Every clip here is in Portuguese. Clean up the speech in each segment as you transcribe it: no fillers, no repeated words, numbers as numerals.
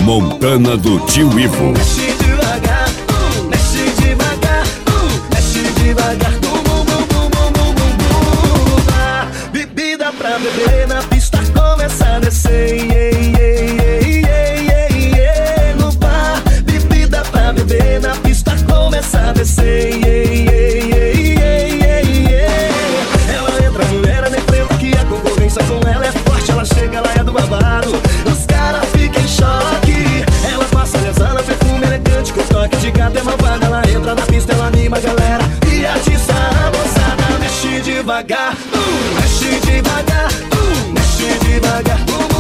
Montana do Tio Ivo. Mexe devagar, mexe devagar, mexe devagar. Bebida pra beber na pista começa a descer. No bar, bebida pra beber na pista começa a descer. Ela entra, mulher, nem preta que a concorrência com ela é forte. Ela chega, ela é do babado. Os caras ficam em choque. Ela passa lesana, perfume elegante com toque de gata é malvada. Ela entra na pista, ela anima a galera e atiça a moçada. Mexe devagar, mexe devagar, mexe devagar,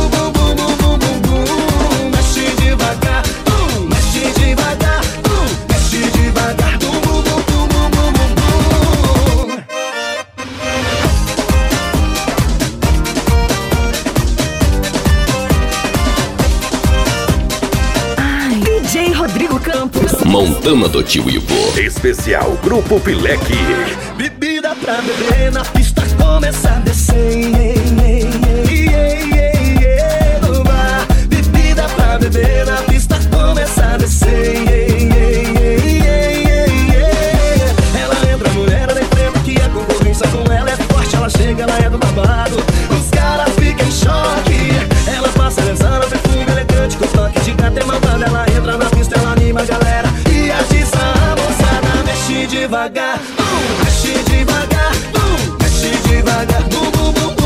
mexe devagar, mexe devagar, mexe devagar. DJ Rodrigo Campos. Montana do Tio Ivo. Especial Grupo Pileque. Bebida pra beber na pista começa a descer. No bar, bebida pra beber na pista começa a descer. Ela entra, mulher, nem preta que a concorrência com ela é forte. Ela chega, ela é do babado. Os caras ficam em choque. Ela passa lesana, perfume elegante com toque de gata é malvada. Ela entra na pista, ela anima a galera e atiça a moçada. Mexe devagar, mexe devagar, mexe devagar.